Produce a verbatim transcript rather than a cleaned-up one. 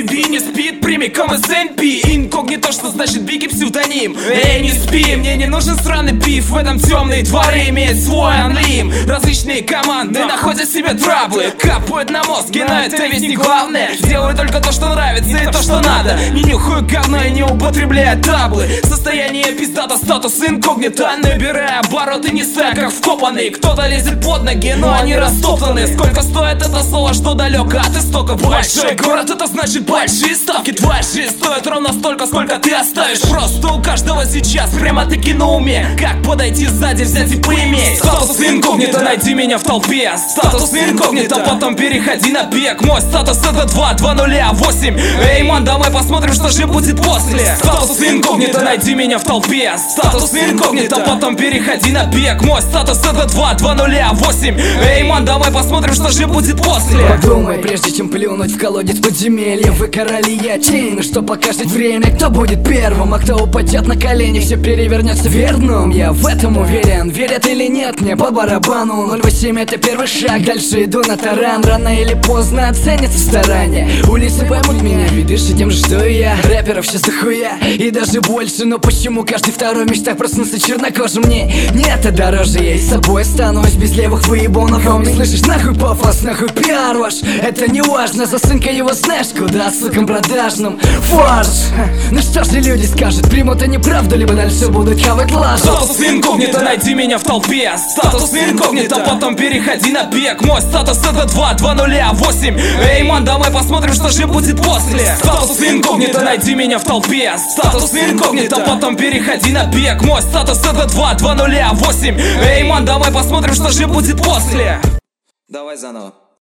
Би не спит, прямиком из эм пи. Инкогнито, что значит Бигги псевдоним. Эй, не спи, мне не нужен сраный биф. В этом темные дворы имеет свой анлим. Различные команды находят себе траблы, капают на мозги, но это ведь не главное. Делаю только то, что нравится и то, что надо. Не нюхаю говно и не употребляю таблы. Состояние пиздата, статус инкогнито. Набирая обороты, не стая, как вкопанный. Кто-то лезет под ноги, но они растоптаны. Сколько стоит это слово, что далеко от истока. Большой город, это значит большие ставки. Твоя жизнь стоит ровно столько, сколько ты оставишь. Просто у каждого сейчас прямо-таки на уме. Как подойти сзади, взять и поиметь. Статус инкогнито, найди меня в толпе. Статус инкогнито, потом переходи на бег. Мой статус это два, два нуля, восемь. Эй, ман, давай посмотрим, что же будет после. Статус инкогнито, найди меня в толпе. Статус инкогнито, потом переходи на бег. Мой статус это два, два нуля, восемь. Эй, ман, давай посмотрим, что же будет после. Подумай, прежде чем плюнуть в колодец подземелья. Вы короли, я тень, что покажет время, кто будет первым, а кто упадет на колени, все перевернется вверх дном. Я в этом уверен, верят или нет, мне по барабану. Ноль восемь это первый шаг, дальше иду на таран. Рано или поздно оценятся старания. Улицы поймут меня, ведь дыши тем же, что и я. Рэперов сейчас дохуя, и даже больше. Но почему каждый второй мечтах проснуться чернокожим? Мне не это дороже, я и с собой останусь без левых выебонов. Хоми, слышишь, нахуй пафос, нахуй пиар ваш. Это не важно, засынка его знаешь куда, сукам продажным. Фарш. Ну что ж люди скажут, примут они правду, либо дальше будут хавать лажу. Статус инкогнито, найди меня в толпе. Статус инкогнито, потом переходи на бег. Мой статус это два, два нуля, восемь. Эй, ман, давай посмотрим, что же будет после. Статус инкогнито, найди меня в толпе. Статус инкогнито, потом переходи на бег. Мой статус это два, два нуля, восемь. Эй, ман, давай посмотрим, что же будет после. Давай заново.